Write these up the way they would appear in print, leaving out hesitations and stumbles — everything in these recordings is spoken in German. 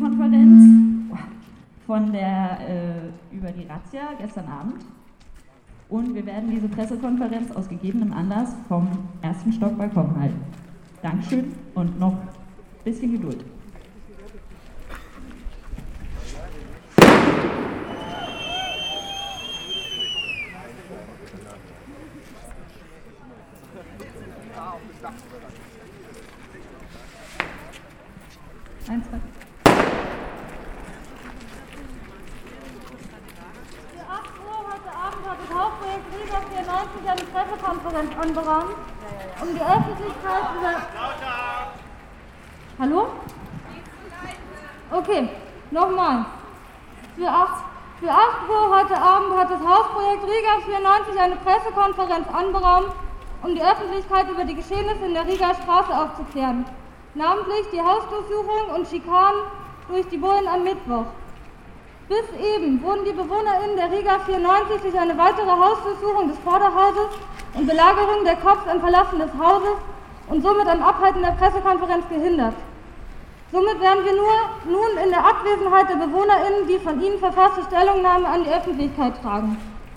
Pressekonferenz über die Razzia gestern Abend. Und wir werden diese Pressekonferenz aus gegebenem Anlass vom ersten Stockbalkon halten. Dankeschön und noch ein bisschen Geduld. Eins, zwei. Für 8 Uhr heute Abend hat das Hauptprojekt Riga 94 eine Pressekonferenz anberaumt, um die Öffentlichkeit über... Hallo? Okay, nochmal. Für 8 Uhr heute Abend hat das Hauptprojekt Riga 94 eine Pressekonferenz anberaumt, um die Öffentlichkeit über die Geschehnisse in der Rigaer Straße aufzuklären. Namentlich die Hausdurchsuchung und Schikanen durch die Bullen am Mittwoch. Bis eben wurden die BewohnerInnen der Riga 94 durch eine weitere Hausdurchsuchung des Vorderhauses und Belagerung der Cops am Verlassen des Hauses und somit am Abhalten der Pressekonferenz gehindert. Somit werden wir nun in der Abwesenheit der BewohnerInnen die von ihnen verfasste Stellungnahme an die Öffentlichkeit tragen.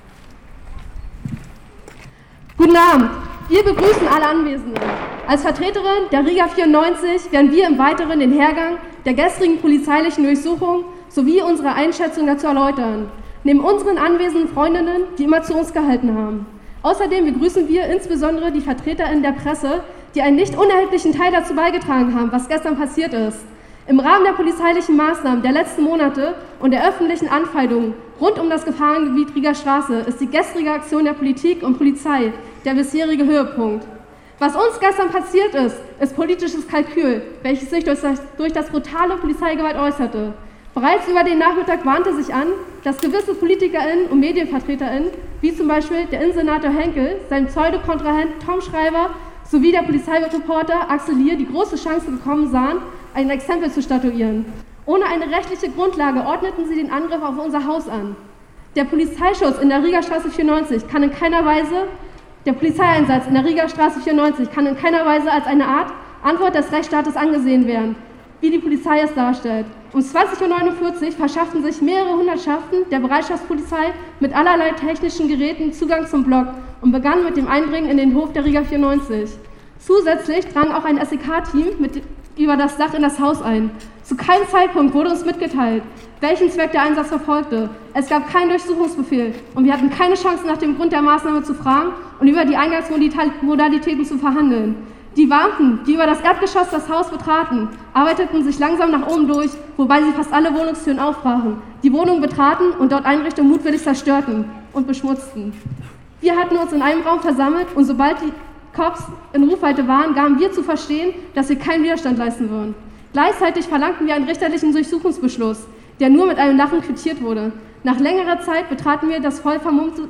Guten Abend, wir begrüßen alle Anwesenden. Als Vertreterin der Riga 94 werden wir im Weiteren den Hergang der gestrigen polizeilichen Durchsuchung sowie unsere Einschätzung dazu erläutern, neben unseren anwesenden Freundinnen, die immer zu uns gehalten haben. Außerdem begrüßen wir insbesondere die VertreterInnen der Presse, die einen nicht unerheblichen Teil dazu beigetragen haben, was gestern passiert ist. Im Rahmen der polizeilichen Maßnahmen der letzten Monate und der öffentlichen Anfeindungen rund um das Gefahrengebiet Rigaer Straße ist die gestrige Aktion der Politik und Polizei der bisherige Höhepunkt. Was uns gestern passiert ist, ist politisches Kalkül, welches sich durch das brutale Polizeigewalt äußerte. Bereits über den Nachmittag warnte sich an, dass gewisse PolitikerInnen und MedienvertreterInnen, wie zum Beispiel der Innensenator Henkel, sein Pseudokontrahent Tom Schreiber sowie der Polizeireporter Axel Lier die große Chance bekommen sahen, ein Exempel zu statuieren. Ohne eine rechtliche Grundlage ordneten sie den Angriff auf unser Haus an. Der Polizeischutz in der Rigaer Straße 94 kann in keiner Weise Der Polizeieinsatz in der Rigaer Straße 94 kann in keiner Weise als eine Art Antwort des Rechtsstaates angesehen werden, wie die Polizei es darstellt. Um 20:49 Uhr verschafften sich mehrere Hundertschaften der Bereitschaftspolizei mit allerlei technischen Geräten Zugang zum Block und begannen mit dem Eindringen in den Hof der Riga 94. Zusätzlich drang auch ein SEK-Team über das Dach in das Haus ein. Zu keinem Zeitpunkt wurde uns mitgeteilt, welchen Zweck der Einsatz verfolgte. Es gab keinen Durchsuchungsbefehl und wir hatten keine Chance, nach dem Grund der Maßnahme zu fragen und über die Eingangsmodalitäten zu verhandeln. Die Beamten, die über das Erdgeschoss das Haus betraten, arbeiteten sich langsam nach oben durch, wobei sie fast alle Wohnungstüren aufbrachen, die Wohnung betraten und dort Einrichtungen mutwillig zerstörten und beschmutzten. Wir hatten uns in einem Raum versammelt und sobald die Cops in Rufweite waren, gaben wir zu verstehen, dass wir keinen Widerstand leisten würden. Gleichzeitig verlangten wir einen richterlichen Durchsuchungsbeschluss, der nur mit einem Lachen quittiert wurde. Nach längerer Zeit betrat das voll vermummte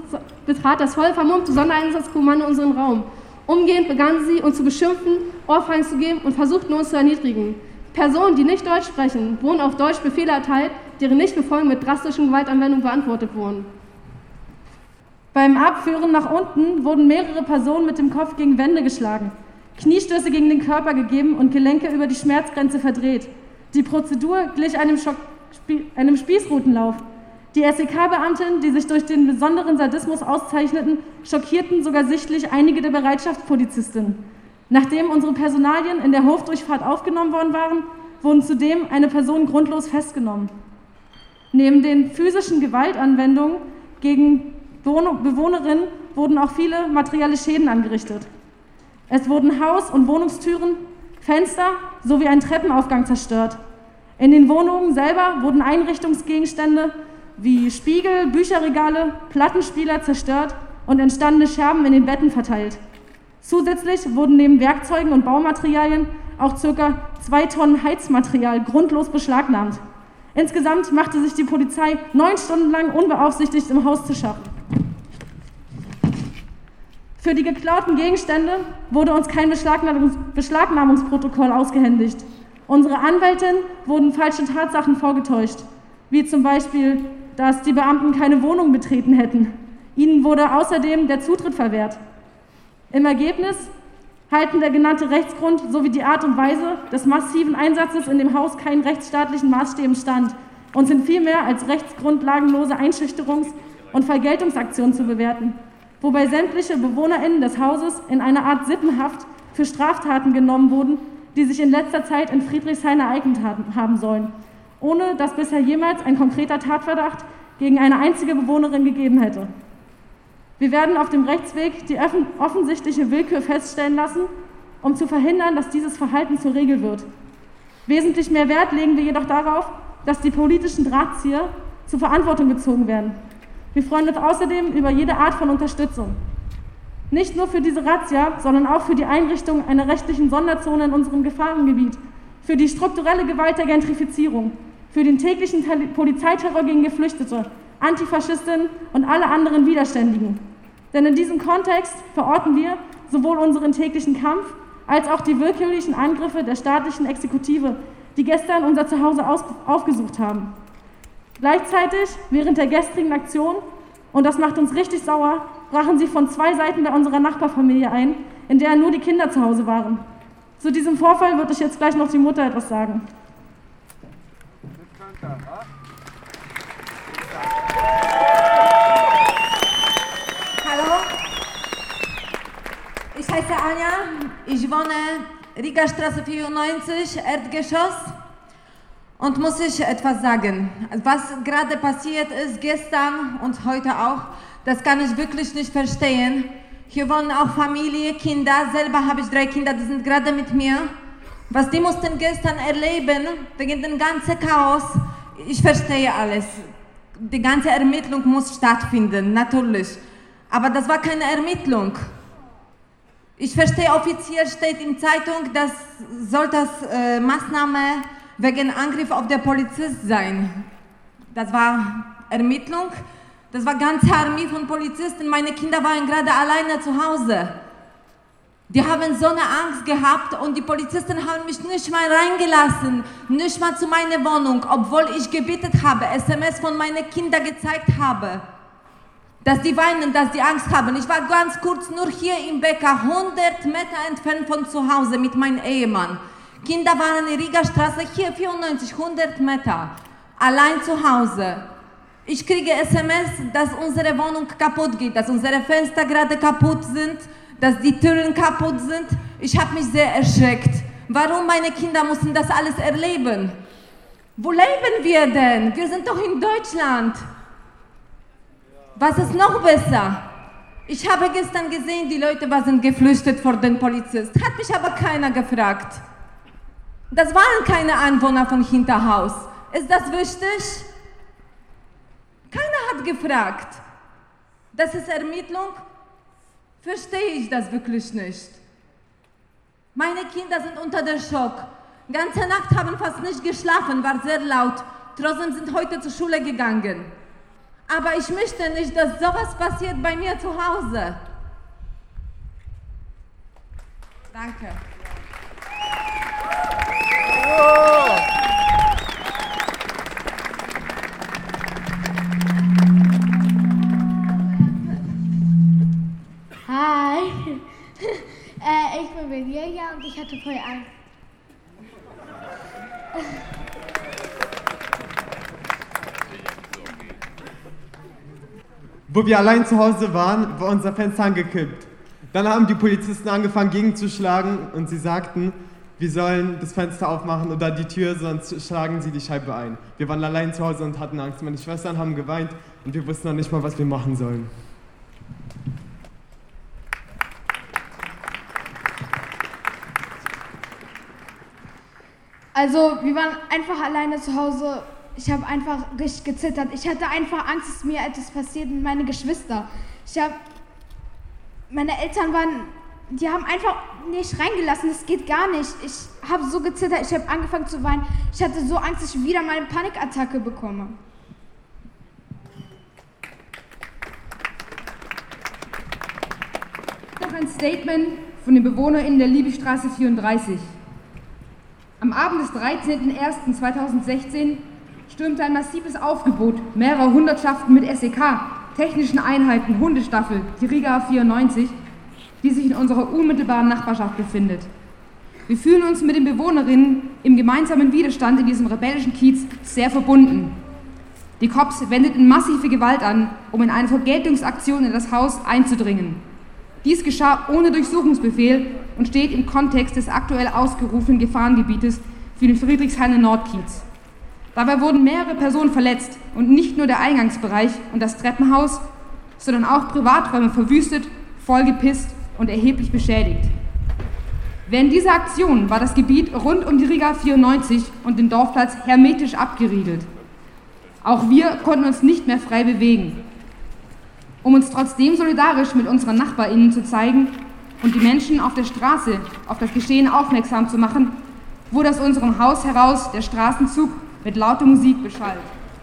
Sondereinsatzkommando unseren Raum. Umgehend begannen sie, uns zu beschimpfen, Ohrfeigen zu geben und versuchten, uns zu erniedrigen. Personen, die nicht Deutsch sprechen, wurden auf Deutsch Befehle erteilt, deren Nichtbefolgen mit drastischen Gewaltanwendungen beantwortet wurden. Beim Abführen nach unten wurden mehrere Personen mit dem Kopf gegen Wände geschlagen, Kniestöße gegen den Körper gegeben und Gelenke über die Schmerzgrenze verdreht. Die Prozedur glich einem Spießrutenlauf. Die SEK-Beamten, die sich durch den besonderen Sadismus auszeichneten, schockierten sogar sichtlich einige der Bereitschaftspolizistinnen. Nachdem unsere Personalien in der Hofdurchfahrt aufgenommen worden waren, wurden zudem eine Person grundlos festgenommen. Neben den physischen Gewaltanwendungen gegen Bewohnerinnen wurden auch viele materielle Schäden angerichtet. Es wurden Haus- und Wohnungstüren, Fenster sowie ein Treppenaufgang zerstört. In den Wohnungen selber wurden Einrichtungsgegenstände wie Spiegel, Bücherregale, Plattenspieler zerstört und entstandene Scherben in den Betten verteilt. Zusätzlich wurden neben Werkzeugen und Baumaterialien auch ca. 2 Tonnen Heizmaterial grundlos beschlagnahmt. Insgesamt machte sich die Polizei 9 Stunden lang unbeaufsichtigt im Haus zu schaffen. Für die geklauten Gegenstände wurde uns kein Beschlagnahmungsprotokoll ausgehändigt. Unsere Anwältin wurden falsche Tatsachen vorgetäuscht, wie zum Beispiel, dass die Beamten keine Wohnung betreten hätten. Ihnen wurde außerdem der Zutritt verwehrt. Im Ergebnis halten der genannte Rechtsgrund sowie die Art und Weise des massiven Einsatzes in dem Haus keinen rechtsstaatlichen Maßstäben stand und sind vielmehr als rechtsgrundlagenlose Einschüchterungs- und Vergeltungsaktion zu bewerten, wobei sämtliche BewohnerInnen des Hauses in eine Art Sippenhaft für Straftaten genommen wurden, die sich in letzter Zeit in Friedrichshain ereignet haben sollen, ohne dass bisher jemals ein konkreter Tatverdacht gegen eine einzige Bewohnerin gegeben hätte. Wir werden auf dem Rechtsweg die offensichtliche Willkür feststellen lassen, um zu verhindern, dass dieses Verhalten zur Regel wird. Wesentlich mehr Wert legen wir jedoch darauf, dass die politischen Drahtzieher zur Verantwortung gezogen werden. Wir freuen uns außerdem über jede Art von Unterstützung. Nicht nur für diese Razzia, sondern auch für die Einrichtung einer rechtlichen Sonderzone in unserem Gefahrengebiet, für die strukturelle Gewalt der Gentrifizierung, für den täglichen Polizeiterror gegen Geflüchtete, Antifaschistinnen und alle anderen Widerständigen. Denn in diesem Kontext verorten wir sowohl unseren täglichen Kampf als auch die willkürlichen Angriffe der staatlichen Exekutive, die gestern unser Zuhause aufgesucht haben. Gleichzeitig, während der gestrigen Aktion, und das macht uns richtig sauer, brachen sie von 2 Seiten bei unserer Nachbarfamilie ein, in der nur die Kinder zu Hause waren. Zu diesem Vorfall wird euch jetzt gleich noch die Mutter etwas sagen. Hallo, ich heiße Anja, ich wohne Rigastraße 94, Erdgeschoss, und muss ich etwas sagen. Was gerade passiert ist, gestern und heute auch, das kann ich wirklich nicht verstehen. Hier wohnen auch Familie, Kinder, selber habe ich 3 Kinder, die sind gerade mit mir. Was die mussten gestern erleben, wegen dem ganzen Chaos, ich verstehe alles. Die ganze Ermittlung muss stattfinden, natürlich. Aber das war keine Ermittlung. Ich verstehe, offiziell steht in Zeitung, das soll das Maßnahme wegen Angriff auf den Polizist sein. Das war Ermittlung. Das war ganze Armee von Polizisten. Meine Kinder waren gerade alleine zu Hause. Die haben so eine Angst gehabt und die Polizisten haben mich nicht mal reingelassen, nicht mal zu meiner Wohnung, obwohl ich gebetet habe, SMS von meinen Kindern gezeigt habe, dass die weinen, dass die Angst haben. Ich war ganz kurz nur hier im Bäcker, 100 Meter entfernt von zu Hause mit meinem Ehemann. Kinder waren in Rigastraße, hier 94, 100 Meter, allein zu Hause. Ich kriege SMS, dass unsere Wohnung kaputt geht, dass unsere Fenster gerade kaputt sind, dass die Türen kaputt sind. Ich habe mich sehr erschreckt. Warum meine Kinder mussten das alles erleben? Wo leben wir denn? Wir sind doch in Deutschland. Was ist noch besser? Ich habe gestern gesehen, die Leute waren geflüchtet vor den Polizisten. Hat mich aber keiner gefragt. Das waren keine Anwohner von Hinterhaus. Ist das wichtig? Keiner hat gefragt. Das ist Ermittlung? Verstehe ich das wirklich nicht. Meine Kinder sind unter der Schock. Ganze Nacht haben fast nicht geschlafen, war sehr laut. Trotzdem sind heute zur Schule gegangen. Aber ich möchte nicht, dass sowas passiert bei mir zu Hause. Danke. Hi, ich bin Virginia und ich hatte voll Angst. Wo wir allein zu Hause waren, war unser Fenster angekippt. Dann haben die Polizisten angefangen gegenzuschlagen und sie sagten, wir sollen das Fenster aufmachen oder die Tür, sonst schlagen sie die Scheibe ein. Wir waren allein zu Hause und hatten Angst. Meine Schwestern haben geweint und wir wussten noch nicht mal, was wir machen sollen. Also, wir waren einfach alleine zu Hause. Ich habe einfach richtig gezittert. Ich hatte einfach Angst, dass mir etwas passiert mit meinen Geschwistern. Meine Eltern die haben einfach nicht reingelassen. Das geht gar nicht. Ich habe so gezittert. Ich habe angefangen zu weinen. Ich hatte so Angst, dass ich wieder mal eine Panikattacke bekomme. Noch ein Statement von den BewohnerInnen der Liebigstraße 34. Am Abend des 13.01.2016 stürmte ein massives Aufgebot mehrerer Hundertschaften mit SEK, technischen Einheiten, Hundestaffel, die Riga 94, die sich in unserer unmittelbaren Nachbarschaft befindet. Wir fühlen uns mit den Bewohnerinnen im gemeinsamen Widerstand in diesem rebellischen Kiez sehr verbunden. Die Cops wendeten massive Gewalt an, um in eine Vergeltungsaktion in das Haus einzudringen. Dies geschah ohne Durchsuchungsbefehl und steht im Kontext des aktuell ausgerufenen Gefahrengebietes für den Friedrichshainer-Nordkiez. Dabei wurden mehrere Personen verletzt und nicht nur der Eingangsbereich und das Treppenhaus, sondern auch Privaträume verwüstet, vollgepisst und erheblich beschädigt. Während dieser Aktion war das Gebiet rund um die Riga 94 und den Dorfplatz hermetisch abgeriegelt. Auch wir konnten uns nicht mehr frei bewegen. Um uns trotzdem solidarisch mit unseren NachbarInnen zu zeigen und die Menschen auf der Straße auf das Geschehen aufmerksam zu machen, wurde aus unserem Haus heraus der Straßenzug mit lauter Musik beschallt.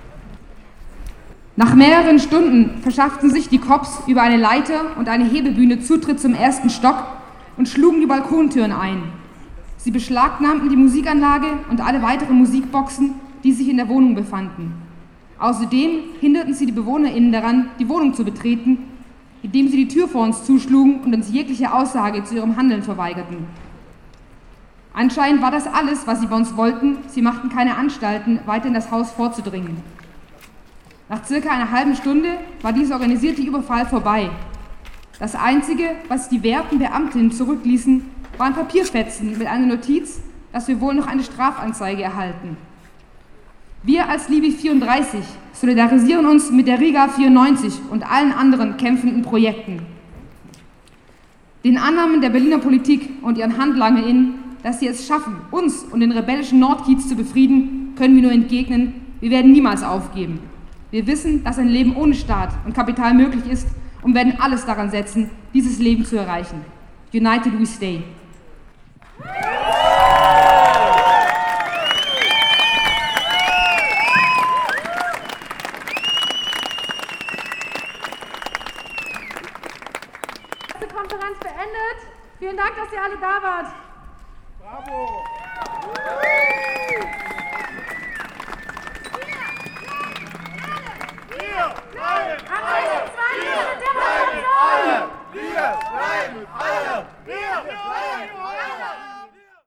Nach mehreren Stunden verschafften sich die Cops über eine Leiter und eine Hebebühne Zutritt zum ersten Stock und schlugen die Balkontüren ein. Sie beschlagnahmten die Musikanlage und alle weiteren Musikboxen, die sich in der Wohnung befanden. Außerdem hinderten sie die BewohnerInnen daran, die Wohnung zu betreten, indem sie die Tür vor uns zuschlugen und uns jegliche Aussage zu ihrem Handeln verweigerten. Anscheinend war das alles, was sie bei uns wollten. Sie machten keine Anstalten, weiter in das Haus vorzudringen. Nach circa einer halben Stunde war dieser organisierte Überfall vorbei. Das Einzige, was die werten Beamtinnen zurückließen, waren Papierfetzen mit einer Notiz, dass wir wohl noch eine Strafanzeige erhalten. Wir als Libi 34 solidarisieren uns mit der Riga 94 und allen anderen kämpfenden Projekten. Den Annahmen der Berliner Politik und ihren HandlangerInnen, dass sie es schaffen, uns und den rebellischen Nordkiez zu befrieden, können wir nur entgegnen, wir werden niemals aufgeben. Wir wissen, dass ein Leben ohne Staat und Kapital möglich ist und werden alles daran setzen, dieses Leben zu erreichen. United we stay. Konferenz beendet. Vielen Dank, dass ihr alle da wart. Bravo!